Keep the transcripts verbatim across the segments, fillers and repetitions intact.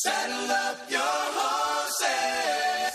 Saddle up your horses.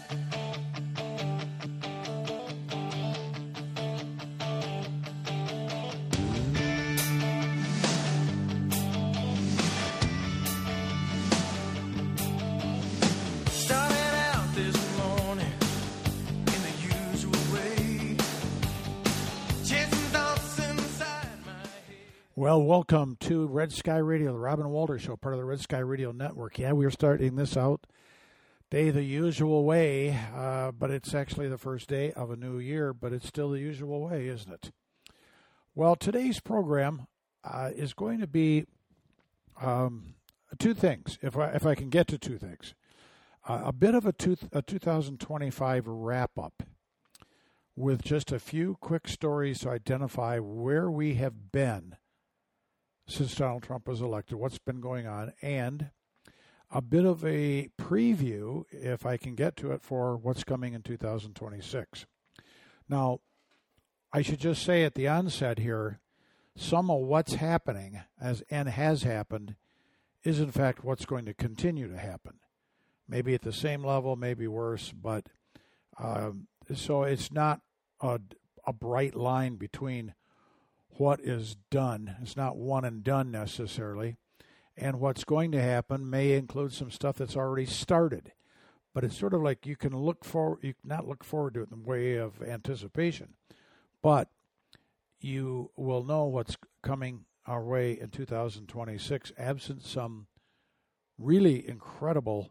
Started out this morning in the usual way, chasing thoughts inside my head. Well, welcome to Red Sky Radio, the Robin Walter Show, part of the Red Sky Radio Network. Yeah, we are starting this out day the usual way, uh, but it's actually the first day of a new year, but it's still the usual way, isn't it? Well, today's program uh, is going to be um, two things, if I, if I can get to two things. Uh, a bit of a, two, a two thousand twenty-five wrap-up with just a few quick stories to identify where we have been since Donald Trump was elected, what's been going on, and a bit of a preview, if I can get to it, for what's coming in two thousand twenty-six. Now, I should just say at the onset here, some of what's happening as and has happened is in fact what's going to continue to happen. Maybe at the same level, maybe worse, but um, so it's not a, a bright line between what is done. It's not one and done necessarily. And what's going to happen may include some stuff that's already started. But it's sort of like you can look for, you not look forward to it in the way of anticipation, but you will know what's coming our way in two thousand twenty-six, absent some really incredible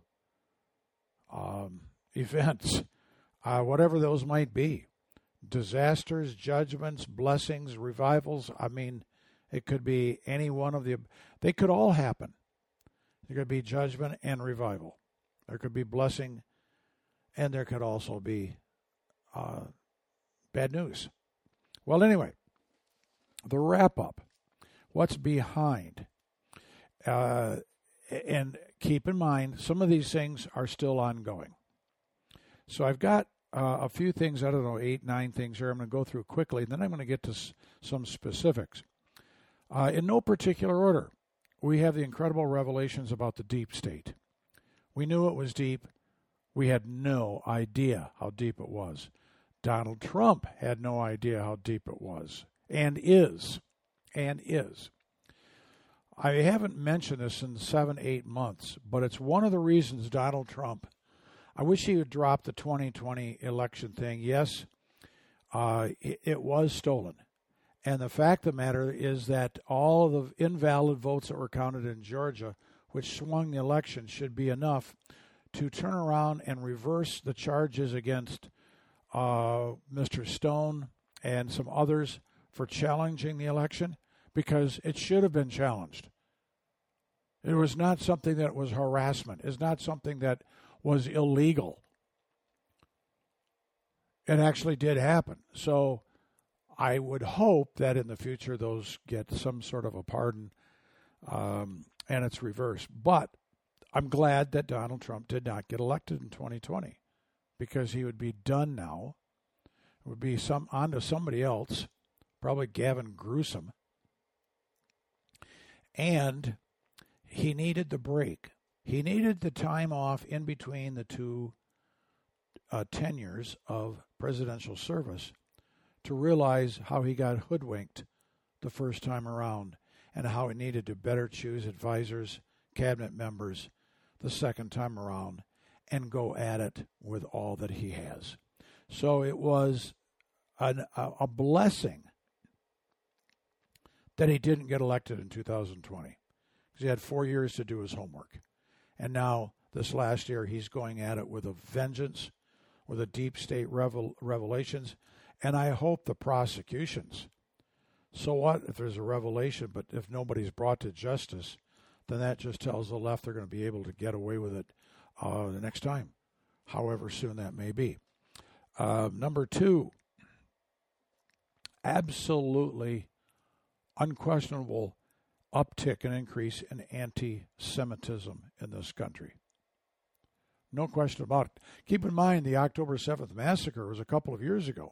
um, events, uh, whatever those might be. Disasters, judgments, blessings, revivals. I mean, it could be any one of the, they could all happen. There could be judgment and revival. There could be blessing, and there could also be uh, bad news. Well, anyway, the wrap-up, what's behind. Uh, and keep in mind, some of these things are still ongoing. So I've got Uh, a few things, I don't know, eight, nine things here I'm going to go through quickly, and then I'm going to get to s- some specifics. Uh, in no particular order, we have the incredible revelations about the deep state. We knew it was deep. We had no idea how deep it was. Donald Trump had no idea how deep it was, and is, and is. I haven't mentioned this in seven, eight months, but it's one of the reasons Donald Trump, I wish he would drop the twenty twenty election thing. Yes, uh, it, it was stolen. And the fact of the matter is that all the invalid votes that were counted in Georgia, which swung the election, should be enough to turn around and reverse the charges against uh, Mister Stone and some others for challenging the election, because it should have been challenged. It was not something that was harassment. It's not something that was illegal. It actually did happen. So I would hope that in the future those get some sort of a pardon um, and it's reversed. But I'm glad that Donald Trump did not get elected in twenty twenty, because he would be done now. It would be some on to somebody else, probably Gavin Newsom. And he needed the break. He needed the time off in between the two uh, tenures of presidential service to realize how he got hoodwinked the first time around and how he needed to better choose advisors, cabinet members the second time around and go at it with all that he has. So it was an, a, a blessing that he didn't get elected in two thousand twenty, because he had four years to do his homework. And now, this last year, he's going at it with a vengeance, with the deep state revel- revelations, and I hope the prosecutions. So what if there's a revelation, but if nobody's brought to justice, then that just tells the left they're going to be able to get away with it uh, the next time, however soon that may be. Uh, number two, absolutely unquestionable uptick and increase in anti-Semitism in this country. No question about it. Keep in mind, the October seventh massacre was a couple of years ago.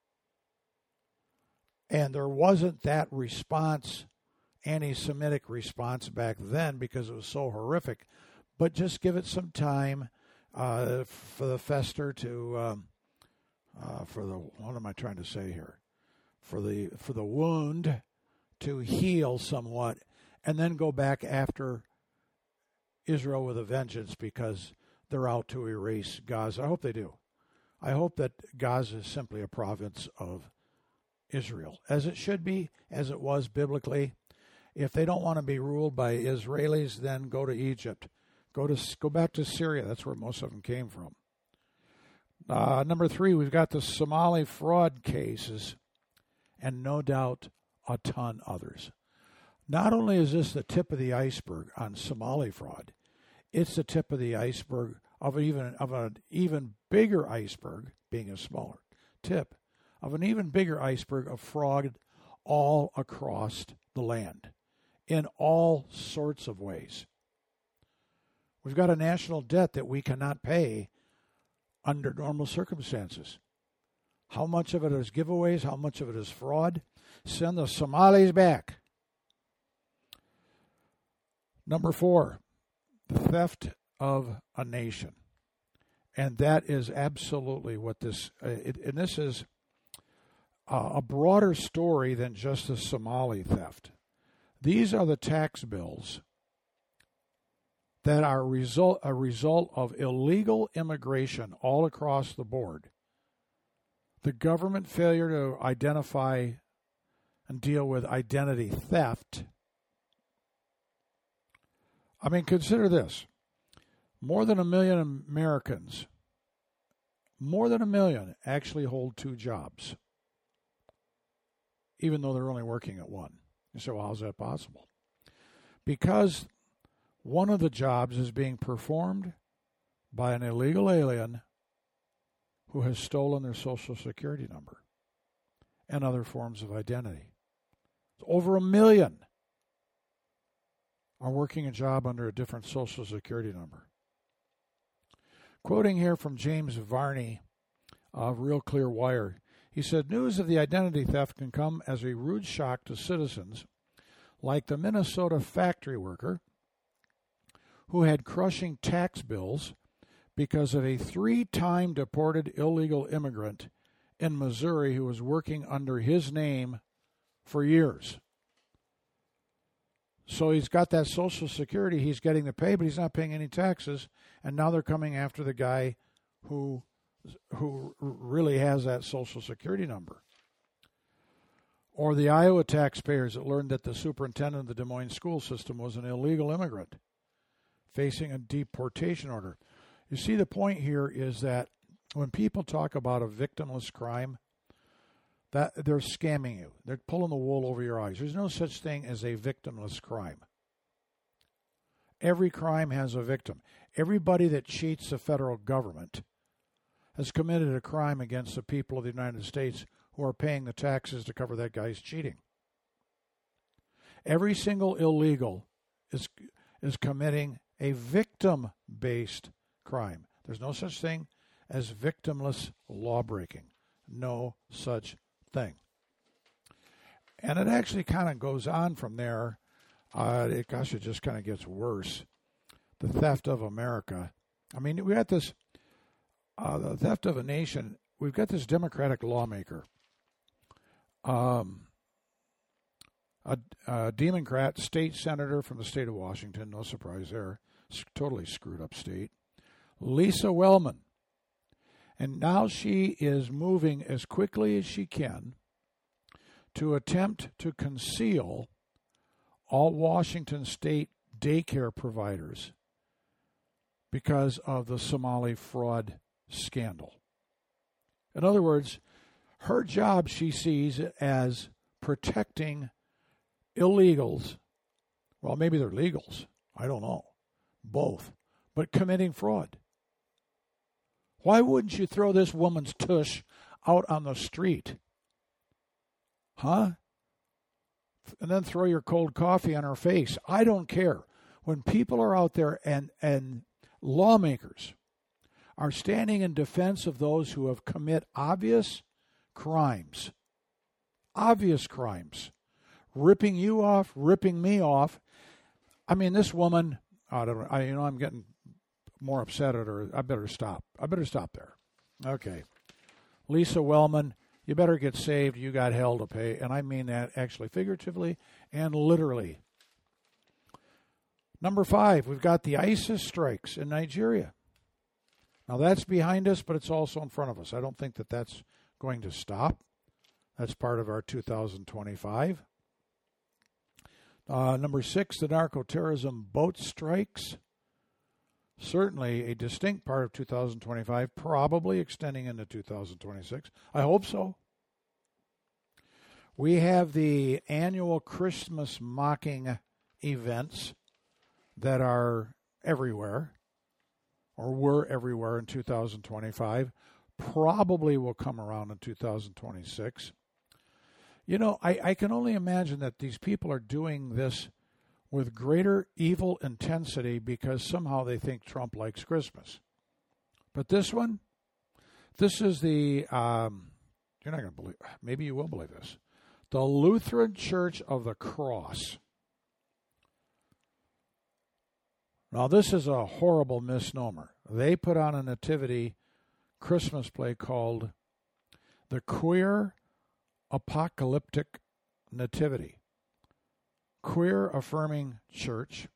And there wasn't that response, anti-Semitic response back then, because it was so horrific. but just give it some time uh, for the fester to, um, uh, for the, what am I trying to say here? For the for the wound to heal somewhat, and then go back after Israel with a vengeance because they're out to erase Gaza. I hope they do. I hope that Gaza is simply a province of Israel, as it should be, as it was biblically. If they don't want to be ruled by Israelis, then go to Egypt. Go to go back to Syria. That's where most of them came from. Uh, number three, we've got the Somali fraud cases, and no doubt a ton others. Not only is this the tip of the iceberg on Somali fraud, it's the tip of the iceberg of even of an even bigger iceberg, being a smaller tip, of an even bigger iceberg of fraud all across the land, in all sorts of ways. We've got a national debt that we cannot pay under normal circumstances. How much of it is giveaways? How much of it is fraud? Send the Somalis back. Number four, the theft of a nation. And that is absolutely what this, uh, it, and this is uh, a broader story than just the Somali theft. These are the tax bills that are result, a result of illegal immigration all across the board. The government failure to identify and deal with identity theft. I mean, consider this. More than a million Americans, more than a million, actually hold two jobs, even though they're only working at one. You say, well, how's that possible? Because one of the jobs is being performed by an illegal alien who has stolen their Social Security number and other forms of identity. Over a million are working a job under a different Social Security number. Quoting here from James Varney of Real Clear Wire, he said, news of the identity theft can come as a rude shock to citizens like the Minnesota factory worker who had crushing tax bills because of a three-time deported illegal immigrant in Missouri who was working under his name for years. So he's got that Social Security, he's getting the pay, but he's not paying any taxes, and now they're coming after the guy who who really has that Social Security number. Or the Iowa taxpayers that learned that the superintendent of the Des Moines school system was an illegal immigrant facing a deportation order. You see, the point here is that when people talk about a victimless crime, that they're scamming you. They're pulling the wool over your eyes. There's no such thing as a victimless crime. Every crime has a victim. Everybody that cheats the federal government has committed a crime against the people of the United States who are paying the taxes to cover that guy's cheating. Every single illegal is is committing a victim-based crime. There's no such thing as victimless lawbreaking. No such thing. And it actually kind of goes on from there. Uh, it, gosh, it just kind of gets worse. The theft of America. I mean, we got this, uh, the theft of a nation. We've got this Democratic lawmaker, um, a, a Democrat state senator from the state of Washington. No surprise there. It's totally screwed up state. Lisa Wellman. And now she is moving as quickly as she can to attempt to conceal all Washington state daycare providers because of the Somali fraud scandal. In other words, her job she sees as protecting illegals. Well, maybe they're legals. I don't know. Both. But committing fraud. Why wouldn't you throw this woman's tush out on the street? Huh? And then throw your cold coffee on her face. I don't care. When people are out there and, and lawmakers are standing in defense of those who have commit obvious crimes, obvious crimes, ripping you off, ripping me off. I mean, this woman, I don't know, I, you know, I'm getting more upset at her. I better stop. I better stop there. Okay. Lisa Wellman, you better get saved. You got hell to pay. And I mean that actually figuratively and literally. Number five, we've got the ISIS strikes in Nigeria. Now, that's behind us, but it's also in front of us. I don't think that that's going to stop. That's part of our two thousand twenty-five. Uh, number six, the narco-terrorism boat strikes. Certainly a distinct part of two thousand twenty-five, probably extending into two thousand twenty-six. I hope so. We have the annual Christmas mocking events that are everywhere, or were everywhere in two thousand twenty-five, probably will come around in two thousand twenty-six. You know, I, I can only imagine that these people are doing this with greater evil intensity because somehow they think Trump likes Christmas. But this one, this is the, um, you're not going to believe, maybe you will believe this, the Lutheran Church of the Cross. Now, this is a horrible misnomer. They put on a nativity Christmas play called The Queer Apocalyptic Nativity. Queer affirming church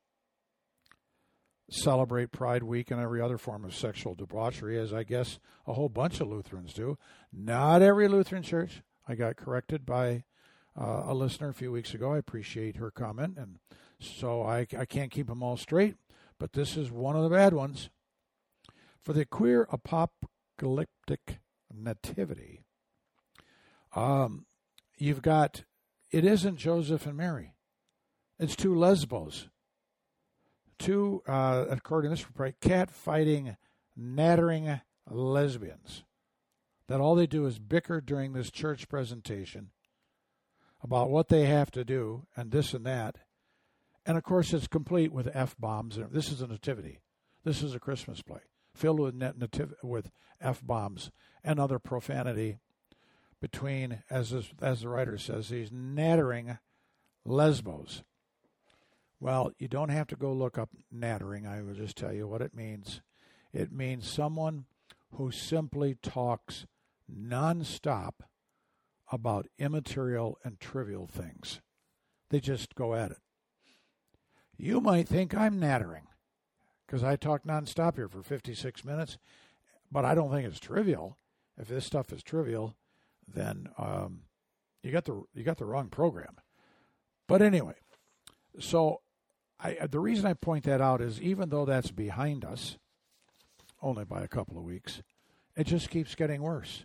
celebrate Pride Week and every other form of sexual debauchery, as I guess a whole bunch of Lutherans do. Not every Lutheran church. I got corrected by uh, a listener a few weeks ago. I appreciate her comment, and so I, I can't keep them all straight, but this is one of the bad ones. For the Queer Apocalyptic Nativity, um, you've got, it isn't Joseph and Mary. It's two lesbos, two, uh, according to this report, cat-fighting, nattering lesbians, that all they do is bicker during this church presentation about what they have to do and this and that. And, of course, it's complete with F-bombs. This is a nativity. This is a Christmas play filled with, net nativ- with F-bombs and other profanity between, as, this, as the writer says, these nattering lesbos. Well, you don't have to go look up nattering. I will just tell you what it means. It means someone who simply talks nonstop about immaterial and trivial things. They just go at it. You might think I'm nattering because I talk nonstop here for fifty-six minutes, but I don't think it's trivial. If this stuff is trivial, then um, you got the you got the wrong program. But anyway, so I, the reason I point that out is even though that's behind us, only by a couple of weeks, it just keeps getting worse.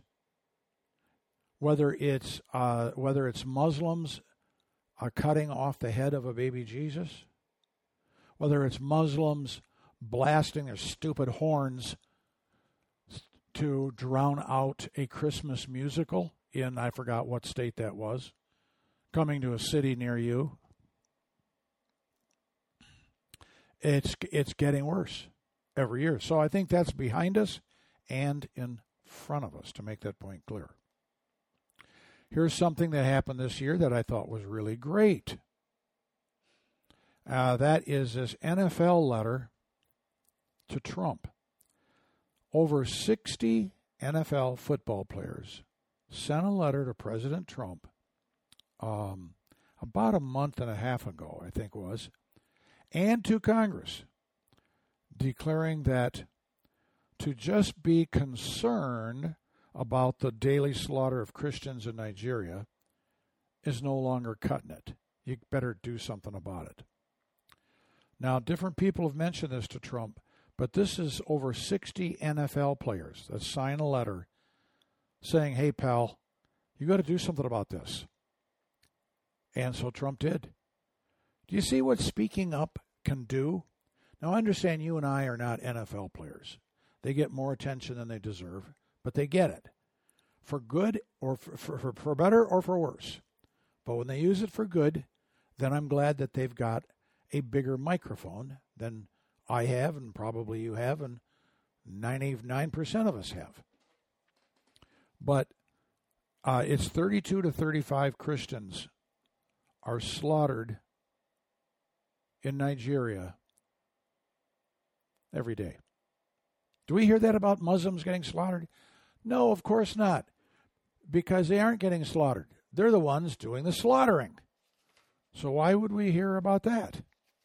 Whether it's uh, whether it's Muslims are cutting off the head of a baby Jesus, whether it's Muslims blasting their stupid horns to drown out a Christmas musical in, I forgot what state that was, coming to a city near you. It's it's getting worse every year. So I think that's behind us and in front of us, to make that point clear. Here's something that happened this year that I thought was really great. Uh, that is this N F L letter to Trump. Over sixty N F L football players sent a letter to President Trump um, about a month and a half ago, I think it was, and to Congress, declaring that to just be concerned about the daily slaughter of Christians in Nigeria is no longer cutting it. You better do something about it. Now, different people have mentioned this to Trump, but this is over sixty N F L players that sign a letter saying, hey, pal, you got to do something about this. And so Trump did. Do you see what speaking up can do? Now, I understand you and I are not N F L players. They get more attention than they deserve, but they get it. For good or for, for, for better or for worse. But when they use it for good, then I'm glad that they've got a bigger microphone than I have, and probably you have, and ninety-nine percent of us have. But uh, it's thirty-two to thirty-five Christians are slaughtered in Nigeria every day. Do we hear that about Muslims getting slaughtered? No, of course not, because they aren't getting slaughtered. They're the ones doing the slaughtering. So why would we hear about that?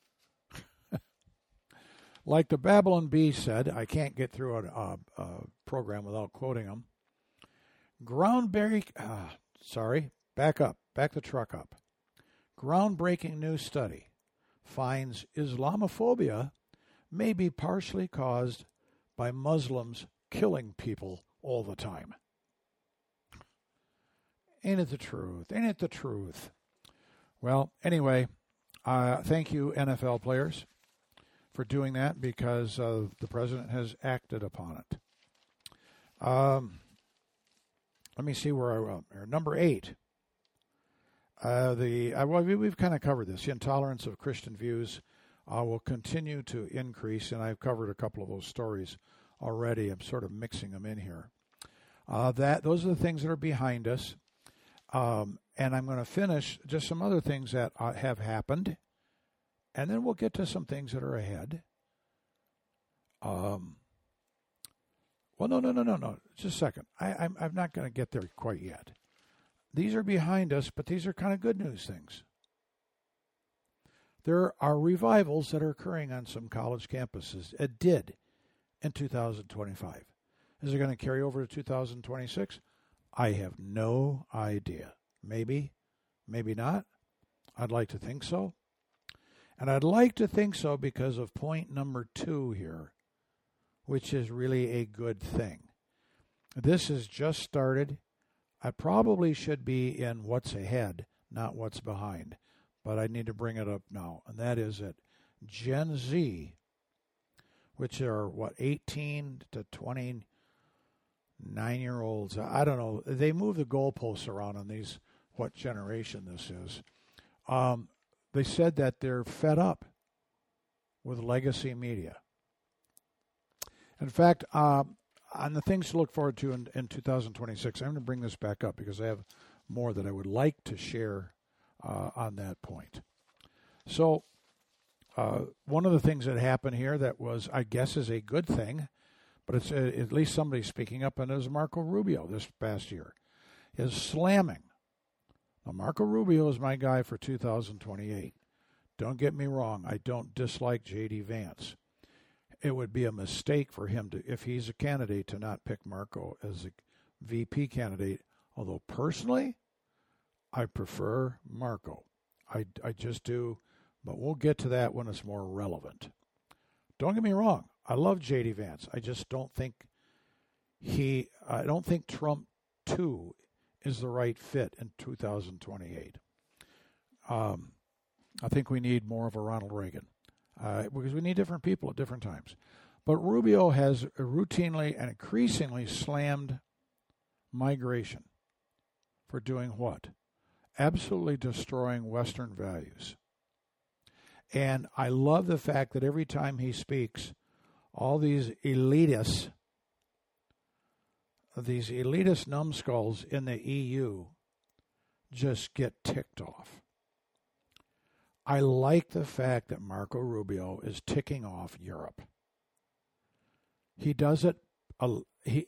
Like the Babylon Bee said, I can't get through a, a, a program without quoting them. Groundbreaking, uh, sorry, back up, back the truck up. Groundbreaking new study finds Islamophobia may be partially caused by Muslims killing people all the time. Ain't it the truth? Ain't it the truth? Well, anyway, uh, thank you, N F L players, for doing that, because uh, the president has acted upon it. Um, let me see where I went. Number eight. Uh, the uh, well, we, we've kind of covered this. The intolerance of Christian views uh, will continue to increase, and I've covered a couple of those stories already. I'm sort of mixing them in here. Uh, that those are the things that are behind us, um, and I'm going to finish just some other things that uh, have happened, and then we'll get to some things that are ahead. Um. Well, no, no, no, no, no. Just a second. I, I'm I'm not going to get there quite yet. These are behind us, but these are kind of good news things. There are revivals that are occurring on some college campuses. It did in two thousand twenty-five. Is it going to carry over to two thousand twenty-six? I have no idea. Maybe, maybe not. I'd like to think so. And I'd like to think so because of point number two here, which is really a good thing. This has just started. I probably should be in what's ahead, not what's behind, but I need to bring it up now, and that is that Gen Z, which are, what, eighteen to twenty-nine-year-olds, I don't know, they move the goalposts around on these, what generation this is. Um, they said that they're fed up with legacy media. In fact, um, on the things to look forward to in, in two thousand twenty-six, I'm going to bring this back up because I have more that I would like to share uh, on that point. So, uh, one of the things that happened here that was, I guess, is a good thing, but it's a, at least somebody speaking up, and it was Marco Rubio this past year, is slamming. Now, Marco Rubio is my guy for two thousand twenty-eight. Don't get me wrong, I don't dislike J D Vance. It would be a mistake for him to, if he's a candidate, to not pick Marco as a V P candidate. Although personally, I prefer Marco. I, I just do, but we'll get to that when it's more relevant. Don't get me wrong. I love J D Vance. I just don't think he, I don't think Trump two is the right fit in two thousand twenty-eight. Um, I think we need more of a Ronald Reagan. Uh, because we need different people at different times. But Rubio has routinely and increasingly slammed migration for doing what? Absolutely destroying Western values. And I love the fact that every time he speaks, all these elitists, these elitist numbskulls in the E U just get ticked off. I like the fact that Marco Rubio is ticking off Europe. He does it. Uh, he,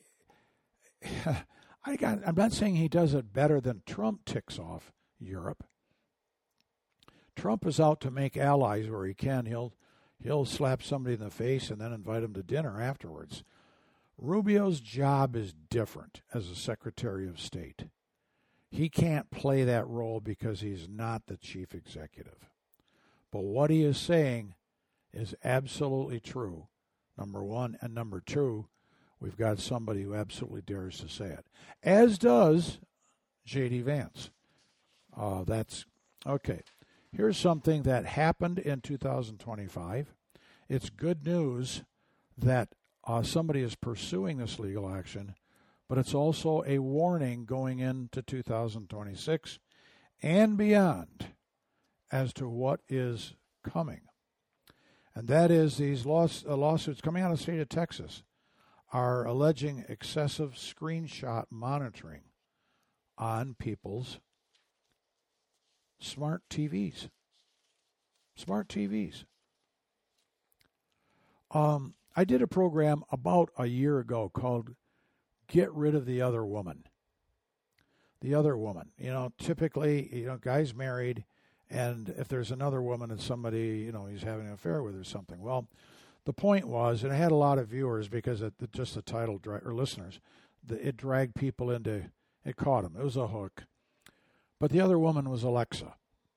I got, I'm not saying he does it better than Trump ticks off Europe. Trump is out to make allies where he can. He'll he'll slap somebody in the face and then invite them to dinner afterwards. Rubio's job is different as a Secretary of State. He can't play that role because he's not the chief executive. But what he is saying is absolutely true, number one. And number two, we've got somebody who absolutely dares to say it, as does J D Vance. Uh, that's, okay. Here's something that happened in two thousand twenty-five. It's good news that uh, somebody is pursuing this legal action, but it's also a warning going into two thousand twenty-six and beyond as to what is coming. And that is these laws, uh, lawsuits coming out of the state of Texas are alleging excessive screenshot monitoring on people's smart T Vs. Smart T Vs. Um, I did a program about a year ago called Get Rid of the Other Woman. The other woman. You know, typically, you know, guy's married, and if there's another woman and somebody, you know, he's having an affair with or something. Well, the point was, and it had a lot of viewers because it, just the title, dra- or listeners, the, it dragged people into, it caught them. It was a hook. But the other woman was Alexa.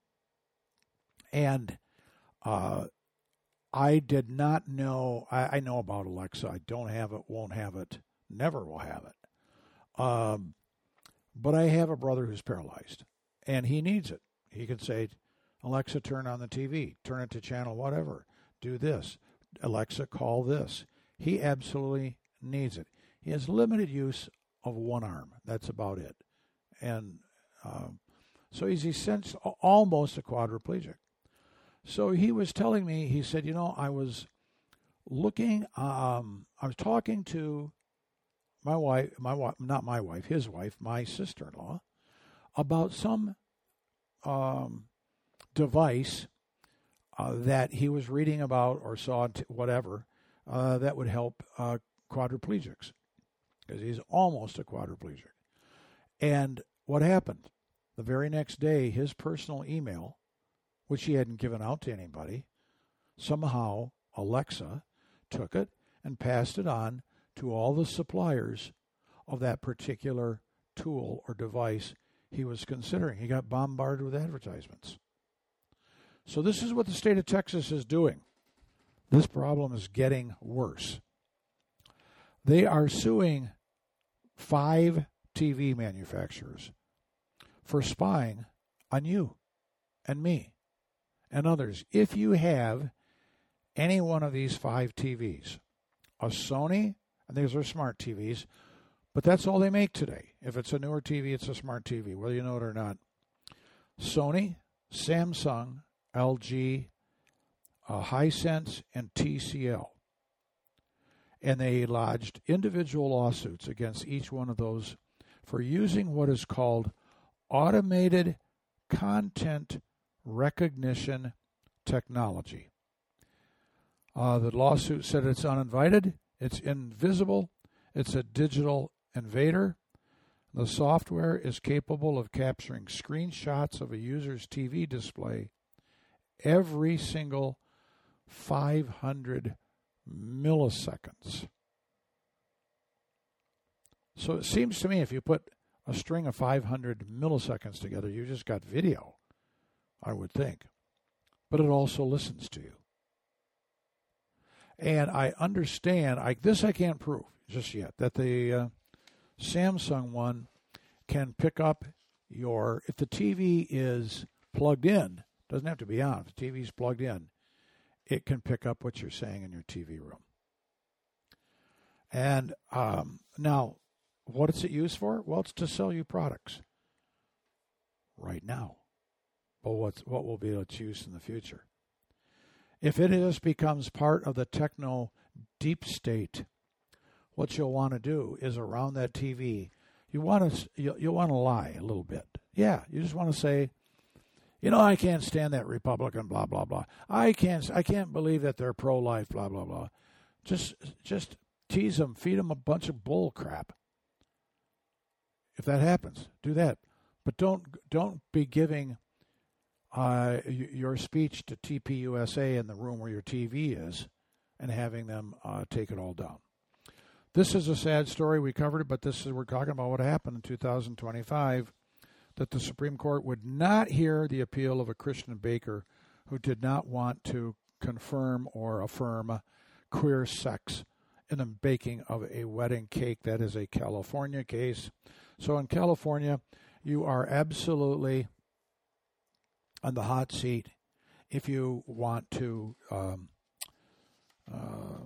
And uh, I did not know, I, I know about Alexa. I don't have it, won't have it, never will have it. Um, but I have a brother who's paralyzed, and he needs it. He can say, Alexa, turn on the T V, turn it to channel whatever, do this. Alexa, call this. He absolutely needs it. He has limited use of one arm. That's about it. And um, so he's essentially almost a quadriplegic. So he was telling me, he said, you know, I was looking, um, I was talking to my wife, my wife, not my wife, his wife, my sister-in-law, about some um, device uh, that he was reading about or saw, t- whatever, uh, that would help uh, quadriplegics, because he's almost a quadriplegic. And what happened? The very next day, his personal email, which he hadn't given out to anybody, somehow Alexa took it and passed it on to all the suppliers of that particular tool or device he was considering. He got bombarded with advertisements. So this is what the state of Texas is doing. This problem is getting worse. They are suing five T V manufacturers for spying on you and me and others. If you have any one of these five T Vs, a Sony, and these are smart T Vs, but that's all they make today. If it's a newer T V, it's a smart T V, whether you know it or not. Sony, Samsung, L G, uh, Hisense, and T C L. And they lodged individual lawsuits against each one of those for using what is called automated content recognition technology. Uh, the lawsuit said it's uninvited, it's invisible, it's a digital invader. The software is capable of capturing screenshots of a user's T V display every single five hundred milliseconds. So it seems to me if you put a string of five hundred milliseconds together, you just got video, I would think. But it also listens to you. And I understand, I, this I can't prove just yet, that the uh, Samsung one can pick up your, if the T V is plugged in, doesn't have to be on, if the T V is plugged in, it can pick up what you're saying in your T V room. And um, now, what is it used for? Well, it's to sell you products right now. But what's, what will be its use in the future? If it just becomes part of the techno deep state, what you'll want to do is around that T V, you want to you'll, you'll want to lie a little bit. Yeah, you just want to say, you know, I can't stand that Republican, blah blah blah. I can't I can't believe that they're pro-life, blah blah blah. Just just tease them, feed them a bunch of bull crap. If that happens, do that, but don't don't be giving uh, your speech to T P U S A in the room where your T V is, and having them uh, take it all down. This is a sad story. We covered it, but this is we're talking about what happened in two thousand twenty-five. That the Supreme Court would not hear the appeal of a Christian baker who did not want to confirm or affirm queer sex in the baking of a wedding cake. That is a California case. So in California, you are absolutely on the hot seat if you want to um, uh,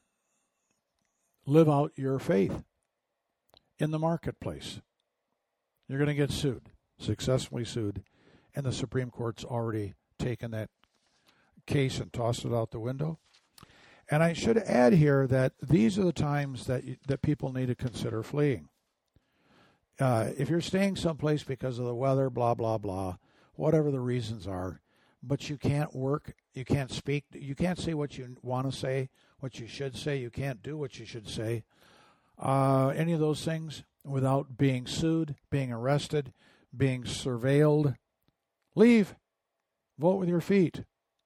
live out your faith in the marketplace. You're going to get sued. Successfully sued, and the Supreme Court's already taken that case and tossed it out the window. And I should add here that these are the times that you, that people need to consider fleeing. Uh, if you're staying someplace because of the weather, blah, blah, blah, whatever the reasons are, but you can't work, you can't speak, you can't say what you want to say what you should say. You can't do what you should say. Uh, any of those things without being sued, being arrested, being surveilled. Leave. Vote with your feet.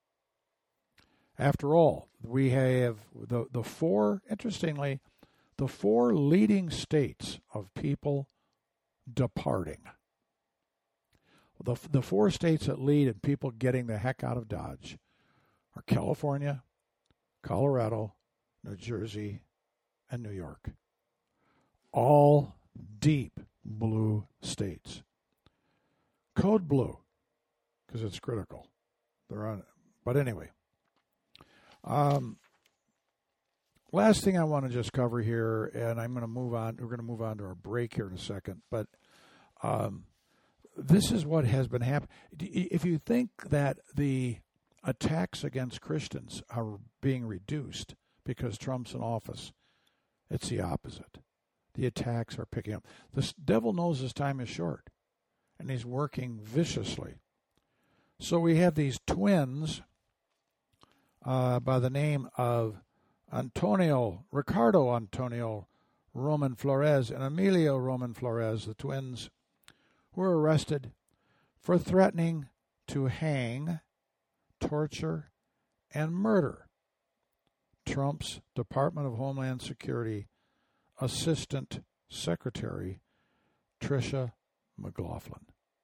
After all, we have the, the four, interestingly, the four leading states of people departing. The, the four states that lead in people getting the heck out of Dodge are California, Colorado, New Jersey, and New York. All deep blue states. Code blue, because it's critical. They're on it. But anyway, um, last thing I want to just cover here, and I'm going to move on. We're going to move on to our break here in a second. But um, this is what has been happening. If you think that the attacks against Christians are being reduced because Trump's in office, it's the opposite. The attacks are picking up. The devil knows his time is short, and he's working viciously. So we have these twins uh, by the name of Antonio, Ricardo Antonio Roman Flores and Emilio Roman Flores, the twins, who were arrested for threatening to hang, torture, and murder Trump's Department of Homeland Security Assistant Secretary, Tricia McLaughlin.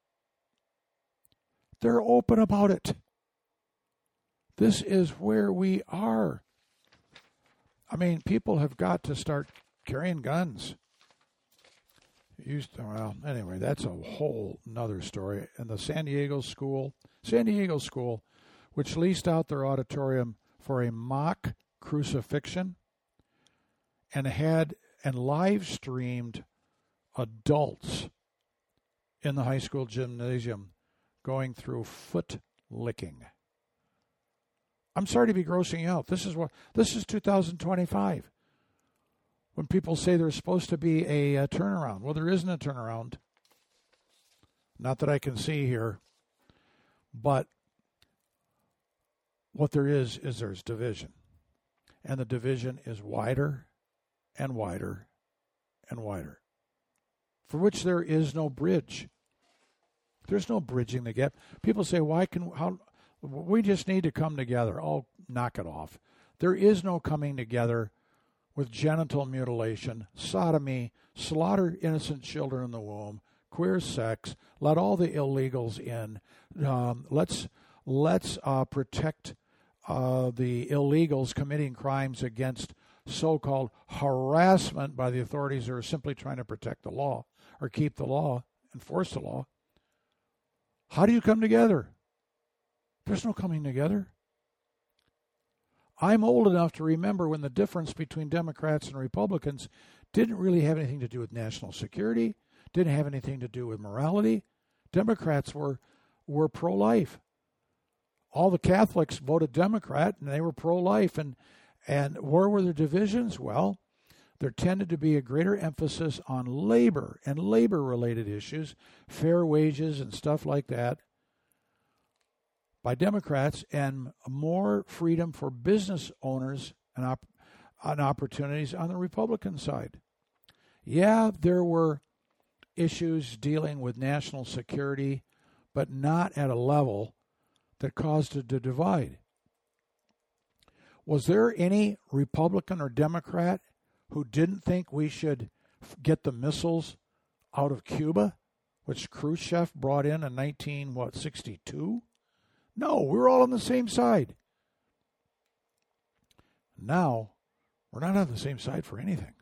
They're open about it. This is where we are. I mean, people have got to start carrying guns. Used to, well, anyway, that's a whole nother story. And the San Diego school, San Diego school, which leased out their auditorium for a mock crucifixion and had and live streamed adults in the high school gymnasium going through foot licking. I'm sorry to be grossing you out. This is what this is two thousand twenty-five. When people say there's supposed to be a, a turnaround. Well, there isn't a turnaround. Not that I can see here. But what there is, is there's division. And the division is wider and wider and wider, for which there is no bridge. There's no bridging the gap. People say, why can, how, we just need to come together. Oh, knock it off. There is no coming together with genital mutilation, sodomy, slaughter innocent children in the womb, queer sex, let all the illegals in. Um, let's let's uh, protect uh, the illegals committing crimes against so-called harassment by the authorities who are simply trying to protect the law or keep the law, enforce the law. How do you come together? There's no coming together. I'm old enough to remember when the difference between Democrats and Republicans didn't really have anything to do with national security, didn't have anything to do with morality. Democrats were were pro-life. All the Catholics voted Democrat, and they were pro-life. And, and where were the divisions? Well, there tended to be a greater emphasis on labor and labor-related issues, fair wages and stuff like that, by Democrats, and more freedom for business owners and, op- and opportunities on the Republican side. Yeah, there were issues dealing with national security, but not at a level that caused it to divide. Was there any Republican or Democrat who didn't think we should get the missiles out of Cuba, which Khrushchev brought in in nineteen what sixty-two? No, we were all on the same side. Now, we're not on the same side for anything.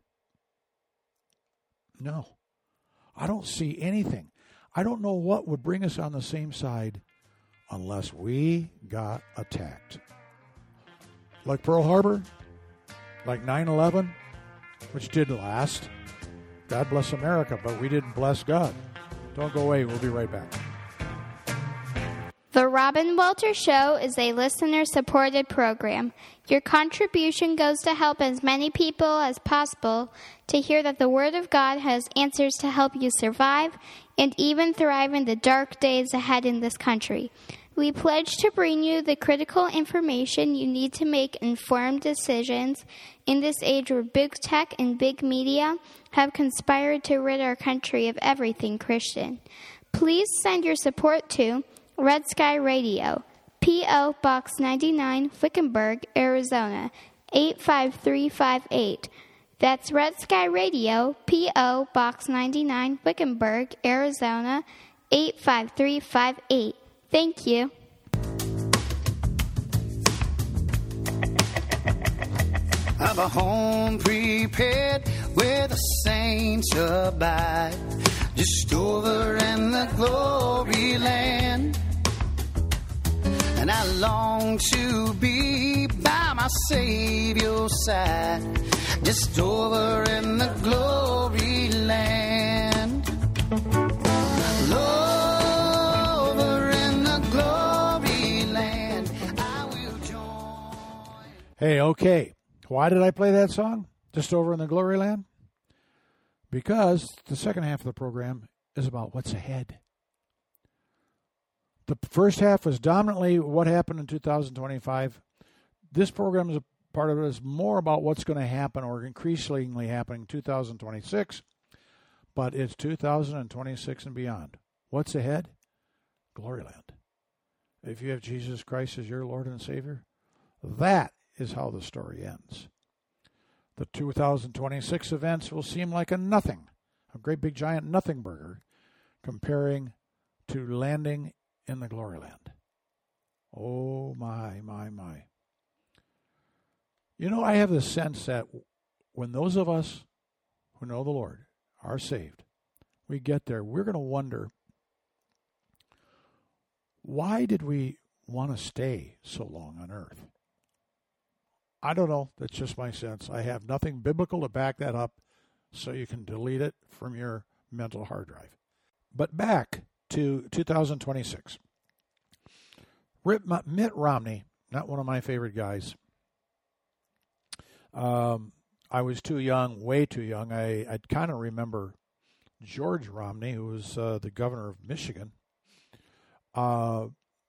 No. I don't see anything. I don't know what would bring us on the same side unless we got attacked. Like Pearl Harbor, like nine eleven, which did last. God bless America, but we didn't bless God. Don't go away. We'll be right back. The Robin Walter Show is a listener-supported program. Your contribution goes to help as many people as possible to hear that the Word of God has answers to help you survive and even thrive in the dark days ahead in this country. We pledge to bring you the critical information you need to make informed decisions in this age where big tech and big media have conspired to rid our country of everything Christian. Please send your support to Red Sky Radio, P O. Box ninety-nine, Wickenburg, Arizona, eight five three five eight. That's Red Sky Radio, P O. Box ninety-nine, Wickenburg, Arizona, eight five three five eight. Thank you. I've a home prepared where the saints abide, just over in the glory land. And I long to be by my Savior's side, just over in the glory land. Over in the glory land, I will join. Hey, okay. Why did I play that song? Just over in the glory land? Because the second half of the program is about what's ahead. The first half was dominantly what happened in two thousand twenty-five. This program is a part of it is more about what's going to happen or increasingly happening in two thousand twenty-six. But it's two thousand twenty-six and beyond. What's ahead? Glory land. If you have Jesus Christ as your Lord and Savior, that is how the story ends. The two thousand twenty-six events will seem like a nothing, a great big giant nothing burger, comparing to landing in the glory land. Oh, my, my, my. You know, I have the sense that when those of us who know the Lord are saved, we get there, we're going to wonder, why did we want to stay so long on earth? I don't know. That's just my sense. I have nothing biblical to back that up, so you can delete it from your mental hard drive. But back to two thousand twenty-six. Mitt Romney, not one of my favorite guys. Um, I was too young, way too young. I I kind of remember George Romney, who was uh, the governor of Michigan. Uh,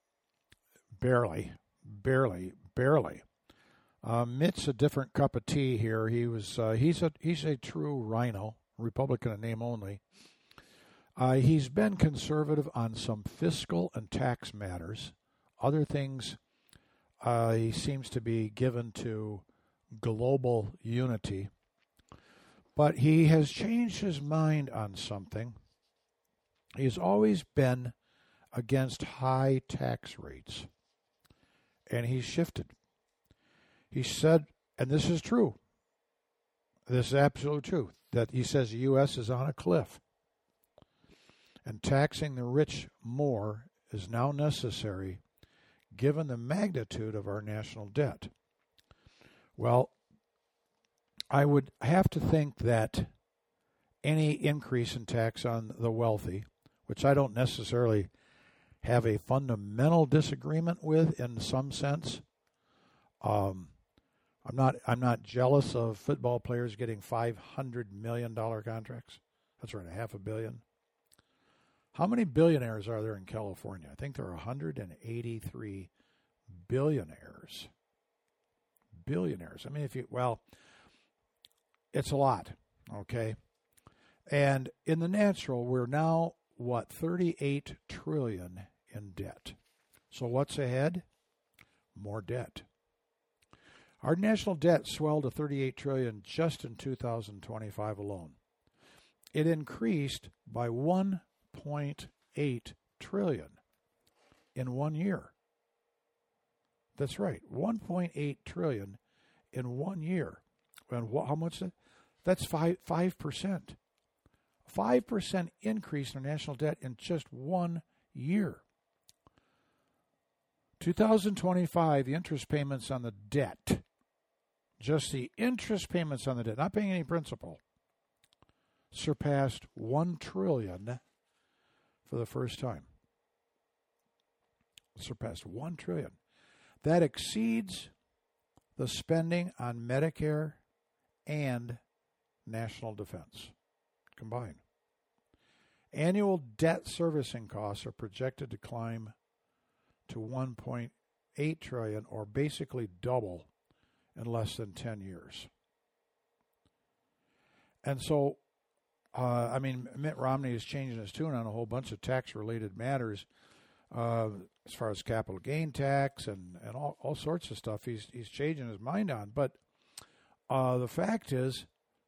barely, barely, barely. Uh, Mitt's a different cup of tea here. He was uh, he's a he's a true rhino, Republican in name only. Uh, he's been conservative on some fiscal and tax matters. Other things, uh, he seems to be given to global unity. But he has changed his mind on something. He's always been against high tax rates. And he's shifted. He said, and this is true, this is absolute truth, that he says the U S is on a cliff. And taxing the rich more is now necessary given the magnitude of our national debt. Well, I would have to think that any increase in tax on the wealthy, which I don't necessarily have a fundamental disagreement with in some sense, um, I'm not I'm not jealous of football players getting five hundred million dollars contracts. That's right, a half a billion. How many billionaires are there in California? I think there are one hundred eighty-three billionaires. Billionaires. I mean, if you, well, it's a lot, okay? And in the natural, we're now, what, thirty-eight trillion dollars in debt. So what's ahead? More debt. Our national debt swelled to thirty-eight trillion dollars just in two thousand twenty-five alone. It increased by one point eight trillion dollars in one year. That's right, one point eight trillion dollars in one year. And wh- how much? That? That's five five percent. Five percent increase in our national debt in just one year. two thousand twenty-five, the interest payments on the debt, just the interest payments on the debt, not paying any principal, surpassed one trillion dollars for the first time. Surpassed one trillion dollars. That exceeds the spending on Medicare and national defense combined. Annual debt servicing costs are projected to climb to one point eight trillion, or basically double in less than ten years. And so, uh, I mean, Mitt Romney is changing his tune on a whole bunch of tax-related matters, uh, as far as capital gain tax and, and all, all sorts of stuff he's he's changing his mind on. But uh, the fact is,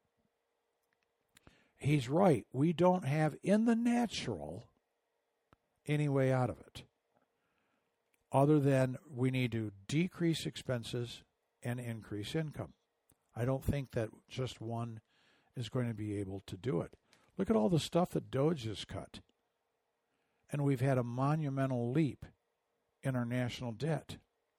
he's right. We don't have, in the natural, any way out of it, other than we need to decrease expenses and increase income. I don't think that just one is going to be able to do it. Look at all the stuff that Doge has cut. And we've had a monumental leap in our national debt.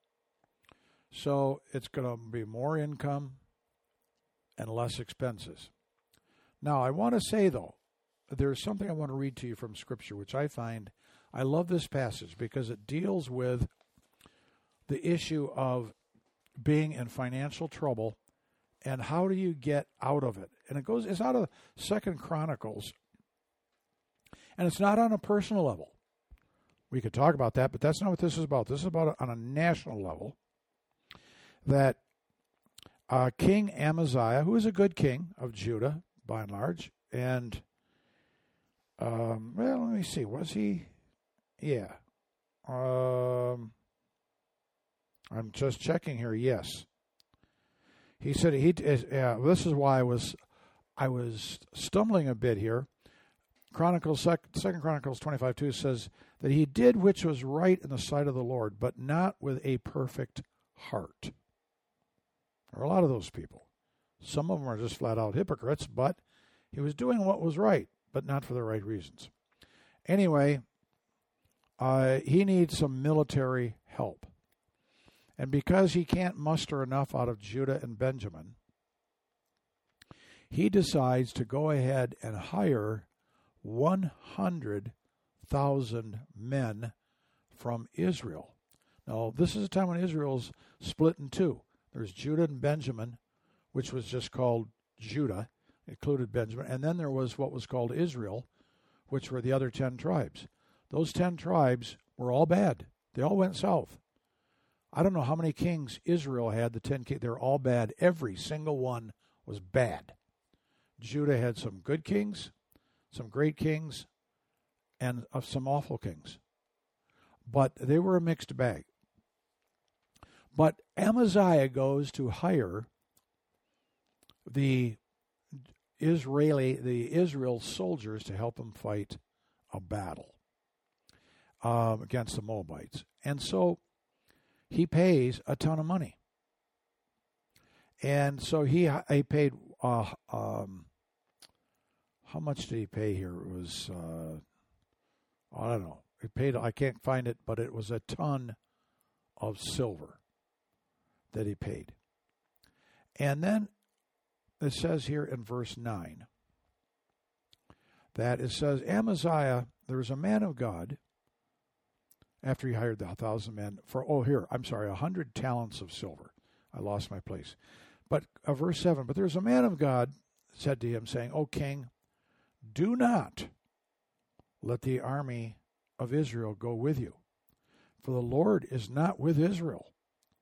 So it's going to be more income and less expenses. Now, I want to say, though, there's something I want to read to you from Scripture, which I find, I love this passage because it deals with the issue of being in financial trouble and how do you get out of it. And it goes, it's out of Second Chronicles, and it's not on a personal level. We could talk about that, but that's not what this is about. This is about on a national level, that uh, King Amaziah, who is a good king of Judah, by and large, and, um, well, let me see, was he, yeah, um, I'm just checking here, yes. He said he. Uh, this is why I was, I was stumbling a bit here. Chronicles Second Chronicles twenty-five two says that he did which was right in the sight of the Lord, but not with a perfect heart. There are a lot of those people. Some of them are just flat out hypocrites, but he was doing what was right, but not for the right reasons. Anyway, uh, he needs some military help. And because he can't muster enough out of Judah and Benjamin, he decides to go ahead and hire one hundred thousand men from Israel. Now, this is a time when Israel's split in two. There's Judah and Benjamin, which was just called Judah, included Benjamin. And then there was what was called Israel, which were the other ten tribes. Those ten tribes were all bad. They all went south. I don't know how many kings Israel had, the ten kings. They're all bad. Every single one was bad. Judah had some good kings, some great kings, and uh, some awful kings. But they were a mixed bag. But Amaziah goes to hire the Israeli, the Israel soldiers to help him fight a battle um, against the Moabites. And so he pays a ton of money. And so he, he paid, uh, um, how much did he pay here? It was, uh, I don't know. He paid, I can't find it, but it was a ton of silver that he paid. And then it says here in verse nine that it says, Amaziah, there was a man of God, after he hired the thousand men, for, oh, here, I'm sorry, a hundred talents of silver. I lost my place. But uh, verse seven, but there's a man of God said to him, saying, O king, do not let the army of Israel go with you, for the Lord is not with Israel.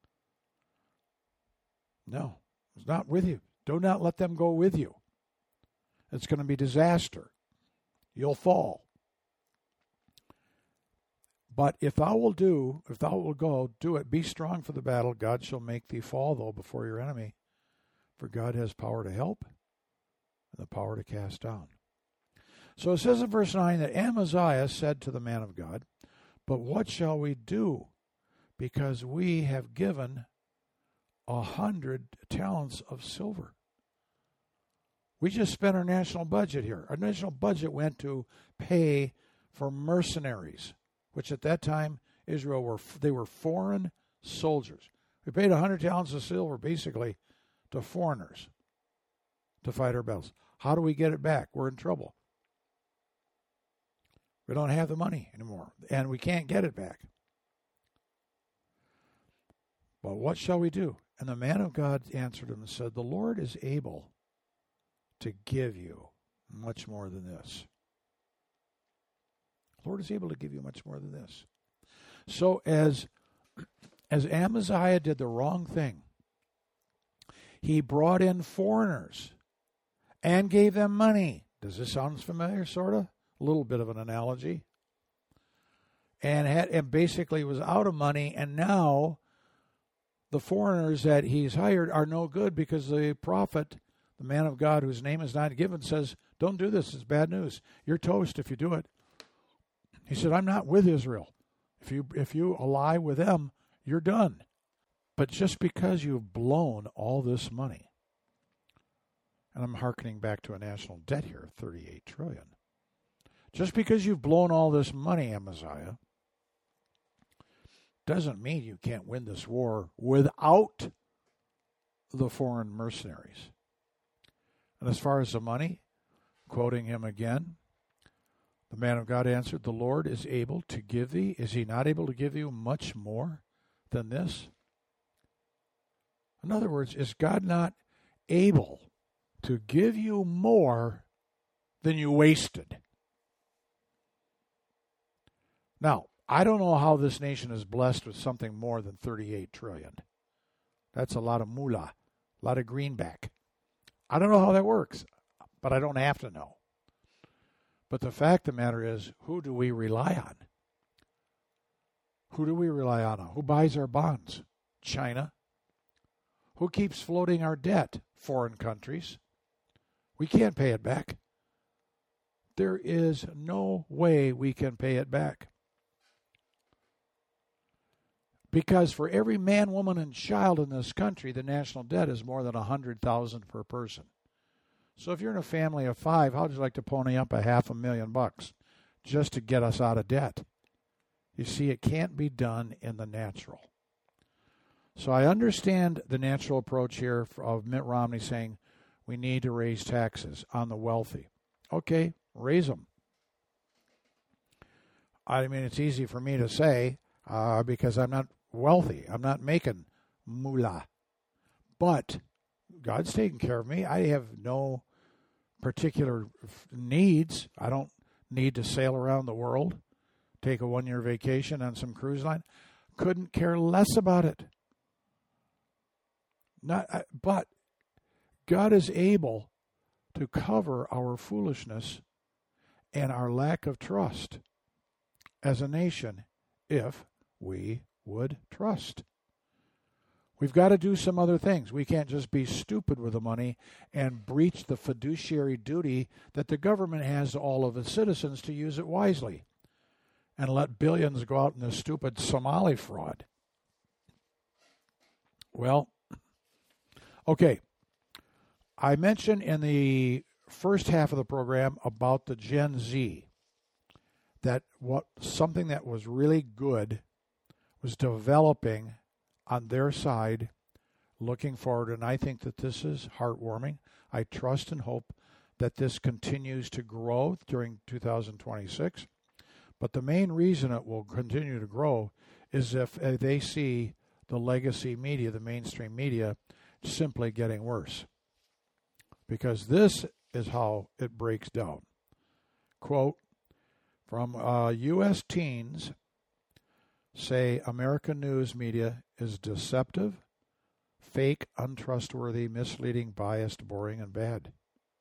No, he's not with you. Do not let them go with you. It's going to be disaster. You'll fall. But if thou will do, if thou will go, do it. Be strong for the battle. God shall make thee fall, though, before your enemy. For God has power to help and the power to cast down. So it says in verse nine that Amaziah said to the man of God, but what shall we do? Because we have given a hundred talents of silver. We just spent our national budget here. Our national budget went to pay for mercenaries, which at that time Israel were they were foreign soldiers. We paid a hundred talents of silver basically to foreigners to fight our battles. How do we get it back? We're in trouble. We don't have the money anymore, and we can't get it back. But what shall we do? And the man of God answered him and said, the Lord is able to give you much more than this. The Lord is able to give you much more than this. So as as Amaziah did the wrong thing, he brought in foreigners and gave them money. Does this sound familiar, sort of? A little bit of an analogy. And, had, and basically was out of money, and now the foreigners that he's hired are no good because the prophet, the man of God whose name is not given, says, don't do this, it's bad news. You're toast if you do it. He said, I'm not with Israel. If you if you ally with them, you're done. But just because you've blown all this money, and I'm hearkening back to a national debt here, thirty-eight trillion dollars. Just because you've blown all this money, Amaziah, doesn't mean you can't win this war without the foreign mercenaries. And as far as the money, quoting him again, the man of God answered, the Lord is able to give thee. Is he not able to give you much more than this? In other words, is God not able to give you more than you wasted? Now, I don't know how this nation is blessed with something more than thirty-eight trillion dollars. That's a lot of moolah, a lot of greenback. I don't know how that works, but I don't have to know. But the fact of the matter is, who do we rely on? Who do we rely on? Who buys our bonds? China. Who keeps floating our debt? Foreign countries. We can't pay it back. There is no way we can pay it back. Because for every man, woman, and child in this country, the national debt is more than one hundred thousand dollars per person. So if you're in a family of five, how would you like to pony up a half a million bucks just to get us out of debt? You see, it can't be done in the natural. So I understand the natural approach here of Mitt Romney saying we need to raise taxes on the wealthy. Okay, raise them. I mean, it's easy for me to say uh, because I'm not wealthy. I'm not making moolah. But God's taking care of me. I have no particular needs. I don't need to sail around the world, take a one-year vacation on some cruise line. Couldn't care less about it. Not, but God is able to cover our foolishness and our lack of trust as a nation if we would trust. We've got to do some other things. We can't just be stupid with the money and breach the fiduciary duty that the government has to all of its citizens to use it wisely and let billions go out in this stupid Somali fraud. Well, okay. I mentioned in the first half of the program about the Gen Z that what something that was really good was developing on their side, looking forward, and I think that this is heartwarming. I trust and hope that this continues to grow during two thousand twenty-six. But the main reason it will continue to grow is if uh, they see the legacy media, the mainstream media, simply getting worse. Because this is how it breaks down. Quote, from uh, U S teens say American news media is deceptive, fake, untrustworthy, misleading, biased, boring, and bad.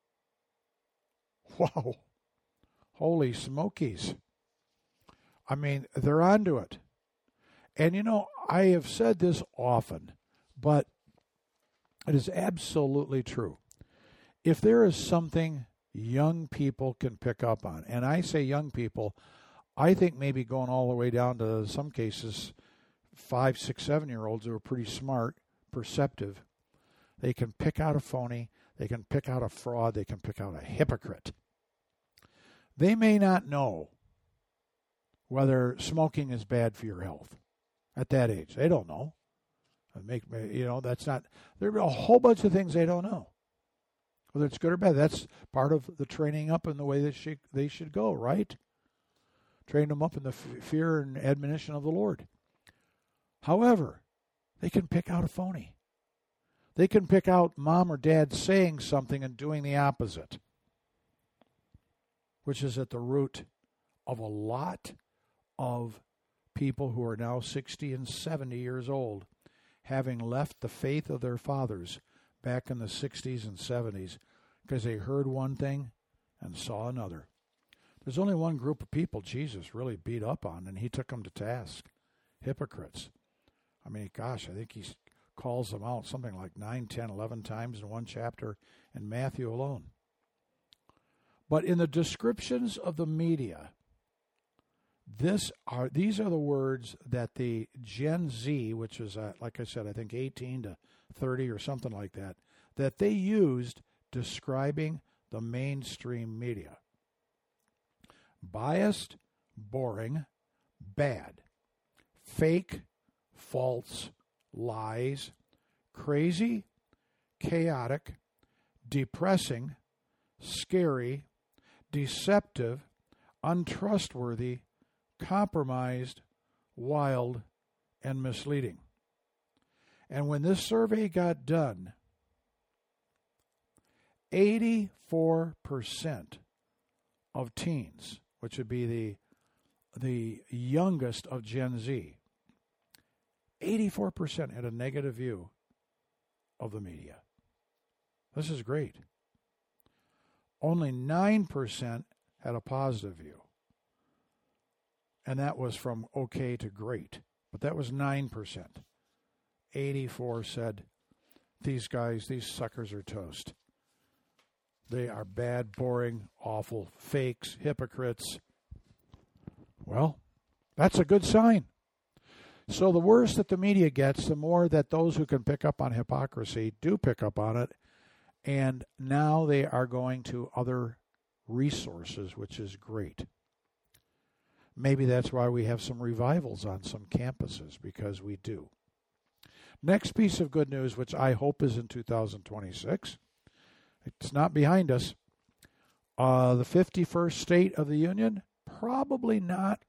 Wow. Holy smokies. I mean, they're onto it. And, you know, I have said this often, but it is absolutely true. If there is something young people can pick up on, and I say young people, I think maybe going all the way down to some cases five, six, seven-year-olds who are pretty smart, perceptive. They can pick out a phony. They can pick out a fraud. They can pick out a hypocrite. They may not know whether smoking is bad for your health at that age. They don't know. Make you know that's not. There are a whole bunch of things they don't know. Whether it's good or bad, that's part of the training up in the way that she, they should go, right? Train them up in the f- fear and admonition of the Lord. However, they can pick out a phony. They can pick out mom or dad saying something and doing the opposite, which is at the root of a lot of people who are now sixty and seventy years old, having left the faith of their fathers back in the sixties and seventies because they heard one thing and saw another. There's only one group of people Jesus really beat up on, and he took them to task. Hypocrites. I mean, gosh, I think he calls them out something like nine, ten, eleven times in one chapter in Matthew alone. But in the descriptions of the media, this are these are the words that the Gen Z, which is, uh, like I said, I think eighteen to thirty or something like that, that they used describing the mainstream media. Biased, boring, bad, fake, false, lies, crazy, chaotic, depressing, scary, deceptive, untrustworthy, compromised, wild, and misleading. And when this survey got done, eighty-four percent of teens, which would be the the youngest of Gen Z, eighty-four percent had a negative view of the media. This is great. Only nine percent had a positive view. And that was from okay to great. But that was nine percent. eighty-four said, these guys, these suckers are toast. They are bad, boring, awful, fakes, hypocrites. Well, that's a good sign. So the worse that the media gets, the more that those who can pick up on hypocrisy do pick up on it. And now they are going to other resources, which is great. Maybe that's why we have some revivals on some campuses, because we do. Next piece of good news, which I hope is in two thousand twenty-six. It's not behind us. Uh, the fifty-first state of the Union? Probably not.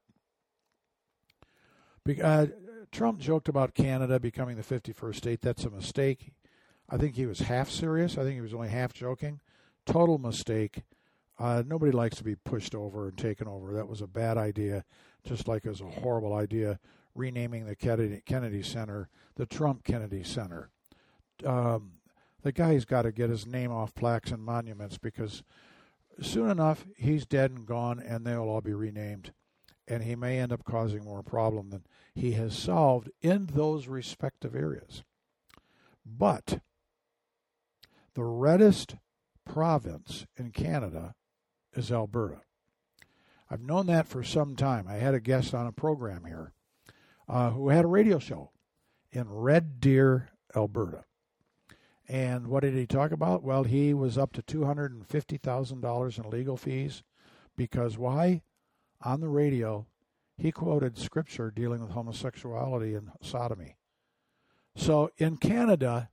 Be- uh, Trump joked about Canada becoming the fifty-first state. That's a mistake. I think he was half serious. I think he was only half joking. Total mistake. Uh, nobody likes to be pushed over and taken over. That was a bad idea, just like it was a horrible idea renaming the Kennedy, Kennedy Center the Trump Kennedy Center. Um, the guy's got to get his name off plaques and monuments, because soon enough he's dead and gone, and they'll all be renamed. And he may end up causing more problem than he has solved in those respective areas. But the reddest province in Canada is Alberta. I've known that for some time. I had a guest on a program here uh, who had a radio show in Red Deer, Alberta. And what did he talk about? Well, he was up to two hundred fifty thousand dollars in legal fees. Because why? On the radio, he quoted scripture dealing with homosexuality and sodomy. So in Canada,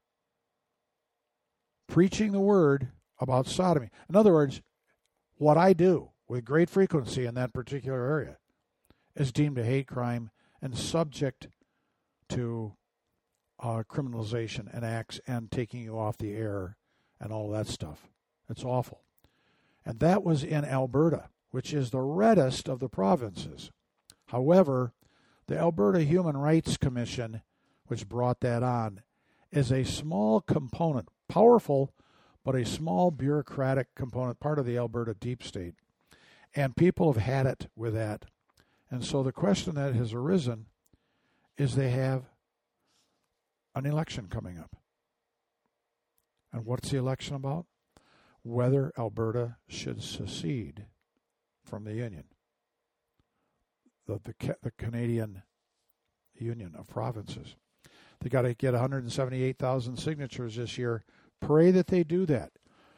preaching the word about sodomy. In other words, what I do with great frequency in that particular area is deemed a hate crime and subject to uh, criminalization and acts and taking you off the air and all that stuff. It's awful. And that was in Alberta, which is the reddest of the provinces. However, the Alberta Human Rights Commission, which brought that on, is a small component, powerful, but a small bureaucratic component, part of the Alberta deep state. And people have had it with that. And so the question that has arisen is they have an election coming up. And what's the election about? Whether Alberta should secede from the Union, the, the, the Canadian Union of Provinces. They got to get one hundred seventy-eight thousand signatures this year. Pray that they do that.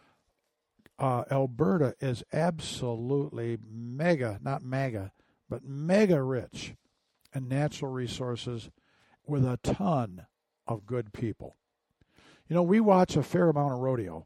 Uh, Alberta is absolutely mega, not mega, but mega rich in natural resources with a ton of good people. You know, we watch a fair amount of rodeo,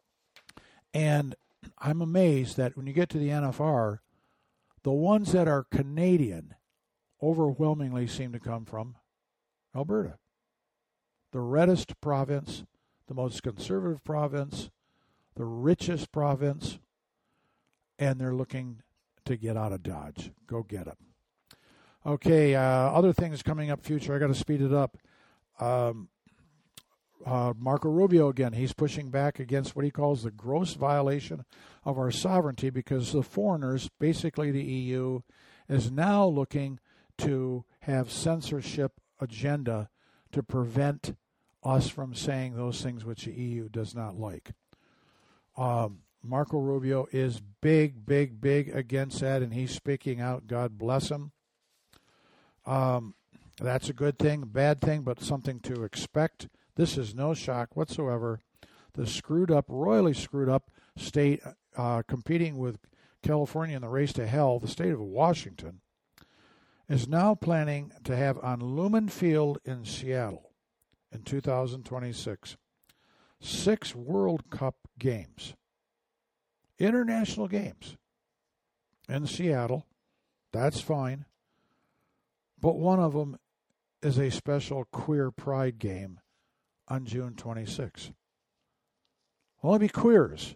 and I'm amazed that when you get to the N F R, the ones that are Canadian overwhelmingly seem to come from Alberta. The reddest province, the most conservative province, the richest province, and they're looking to get out of Dodge. Go get them. Okay, uh, other things coming up future. I got to speed it up. Um, uh, Marco Rubio again. He's pushing back against what he calls the gross violation of our sovereignty because the foreigners, basically the E U, is now looking to have censorship agenda to prevent us from saying those things which the E U does not like. Um, Marco Rubio is big, big, big against that, and he's speaking out. God bless him. Um, that's a good thing, bad thing, but something to expect. This is no shock whatsoever. The screwed up, royally screwed up state uh, competing with California in the race to hell, the state of Washington, is now planning to have on Lumen Field in Seattle in two thousand twenty-six six World Cup games, international games in Seattle. That's fine. But one of them is a special queer pride game on June twenty-sixth. Only be queers.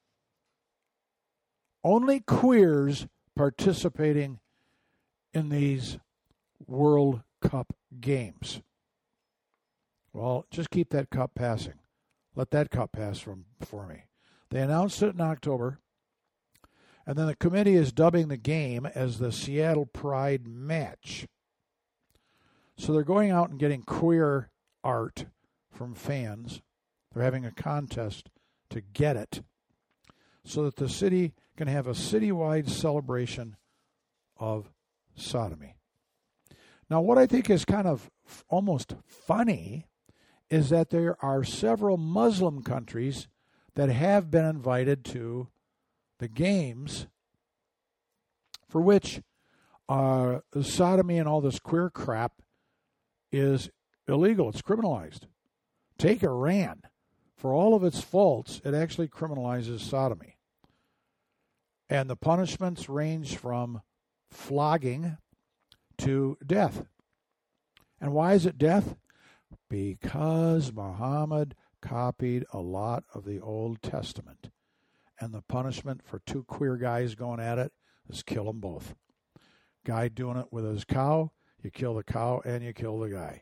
Only queers participating in these World Cup games. Well, just keep that cup passing. Let that cup pass from for me. They announced it in October, and then the committee is dubbing the game as the Seattle Pride Match. So they're going out and getting queer art from fans. They're having a contest to get it so that the city can have a citywide celebration of sodomy. Now, what I think is kind of f- almost funny is that there are several Muslim countries that have been invited to the games for which uh, sodomy and all this queer crap is illegal. It's criminalized. Take Iran. For all of its faults, it actually criminalizes sodomy. And the punishments range from flogging to death. And why is it death? Because Muhammad copied a lot of the Old Testament. And the punishment for two queer guys going at it is kill them both. Guy doing it with his cow, you kill the cow and you kill the guy.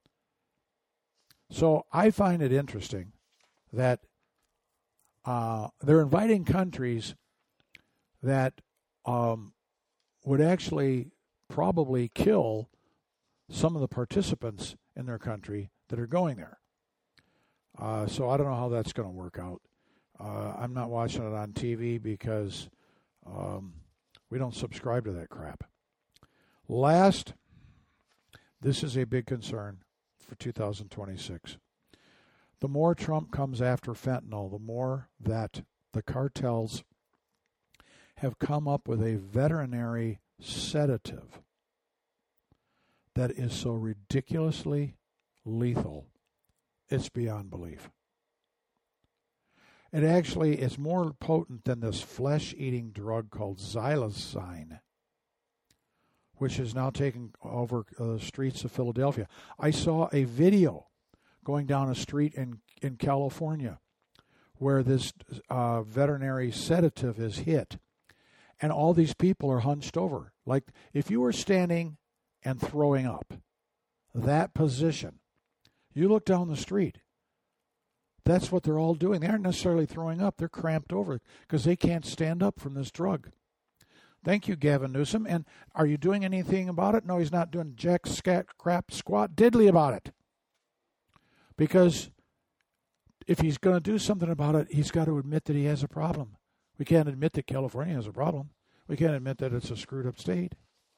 So I find it interesting that uh, they're inviting countries that um, would actually probably kill some of the participants in their country that are going there. Uh, so I don't know how that's going to work out. Uh, I'm not watching it on T V because um, we don't subscribe to that crap. Last, this is a big concern for two thousand twenty-six. The more Trump comes after fentanyl, the more that the cartels have come up with a veterinary sedative that is so ridiculously lethal, it's beyond belief. It actually is more potent than this flesh-eating drug called xylazine, which is now taking over uh, the streets of Philadelphia. I saw a video going down a street in, in California where this uh, veterinary sedative is hit, and all these people are hunched over. Like if you were standing and throwing up, that position, you look down the street, that's what they're all doing. They aren't necessarily throwing up. They're cramped over because they can't stand up from this drug. Thank you, Gavin Newsom. And are you doing anything about it? No, he's not doing jack, scat, crap, squat, diddly about it. Because if he's going to do something about it, he's got to admit that he has a problem. We can't admit that California has a problem. We can't admit that it's a screwed up state.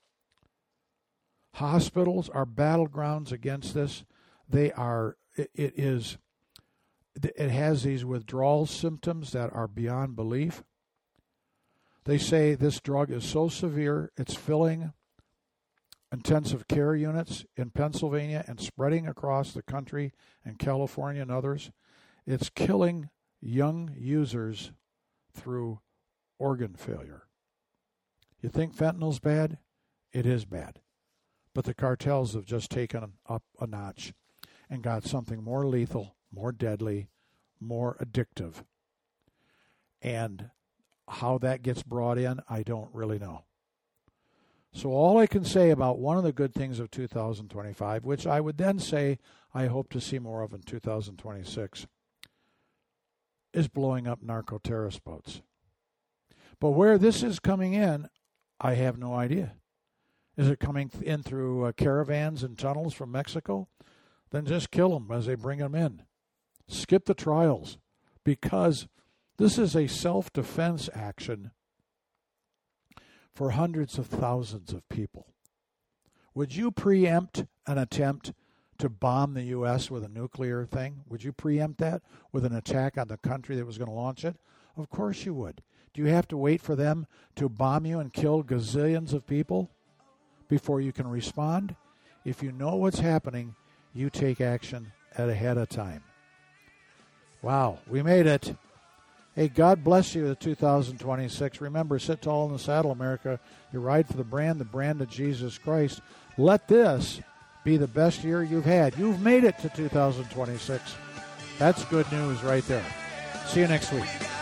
Hospitals are battlegrounds against this. They are, it, it is, it has these withdrawal symptoms that are beyond belief. They say this drug is so severe, it's filling intensive care units in Pennsylvania and spreading across the country and California and others. It's killing young users through organ failure. You think fentanyl's bad? It is bad. But the cartels have just taken up a notch and got something more lethal, more deadly, more addictive. And how that gets brought in, I don't really know. So all I can say about one of the good things of two thousand twenty-five, which I would then say I hope to see more of in two thousand twenty-six, is blowing up narco-terrorist boats. But where this is coming in, I have no idea. Is it coming in through uh, caravans and tunnels from Mexico? Then just kill them as they bring them in. Skip the trials, because this is a self-defense action for hundreds of thousands of people. Would you preempt an attempt to bomb the U S with a nuclear thing? Would you preempt that with an attack on the country that was going to launch it? Of course you would. Do you have to wait for them to bomb you and kill gazillions of people before you can respond? If you know what's happening, you take action at ahead of time. Wow, we made it. Hey, God bless you with two thousand twenty-six. Remember, sit tall in the saddle, America. You ride for the brand, the brand of Jesus Christ. Let this be the best year you've had. You've made it to two thousand twenty-six. That's good news right there. See you next week.